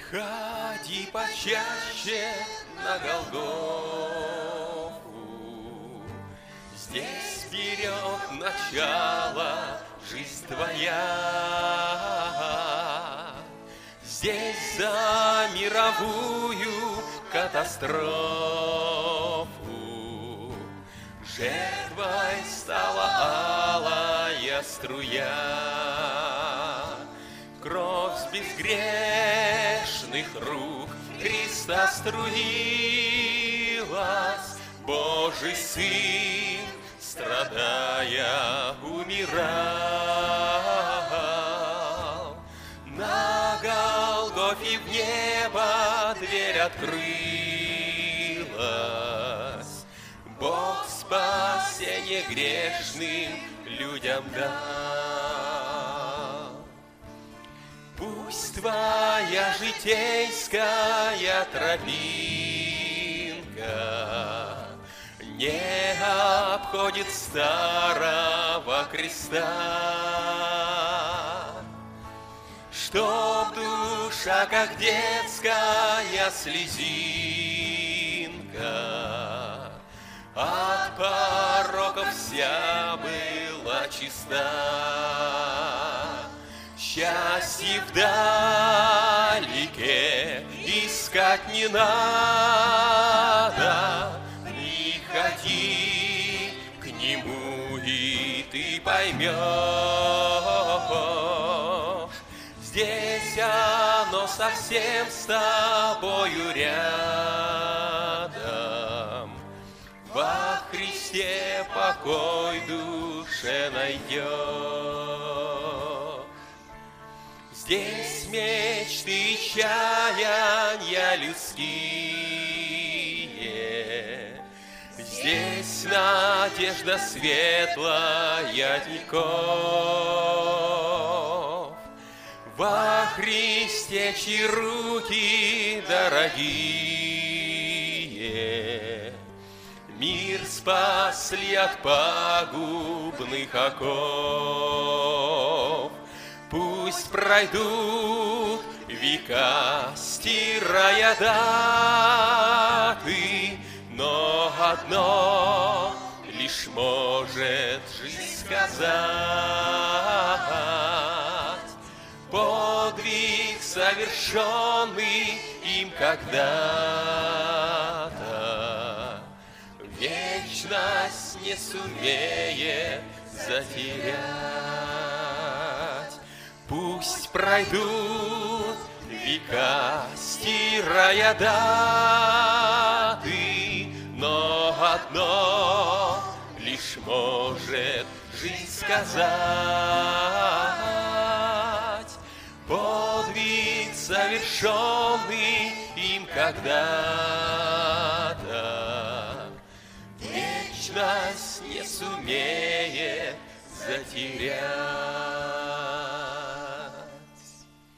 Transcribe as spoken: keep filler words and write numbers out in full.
Приходи почаще на Голгофу, здесь берет начало жизнь твоя. Здесь за мировую катастрофу жертвой стала алая струя. Кровь с безгрешных рук Христа струилась, Божий Сын, страдая, умирал. На Голгофе в небо дверь открылась, Бог спасение грешным людям дал. Пусть твоя житейская тропинка не обходит старого креста, чтоб душа, как детская слезинка, от пороков вся была чиста. Счастье вдалеке искать не надо, приходи к нему, и ты поймешь, здесь оно совсем с тобою рядом. Во Христе покой душе найдешь. Здесь мечты и чаяния людские, здесь надежда светлая веков. Во Христе, чьи руки дорогие мир спасли от пагубных оков. Пусть пройдут века, стирая даты, но одно лишь может жизнь сказать. Подвиг, совершенный им когда-то, вечность не сумеет затерять. Пусть пройдут века, стирая даты, но одно лишь может жизнь сказать. Подвиг, совершенный им когда-то, вечность не сумеет затерять.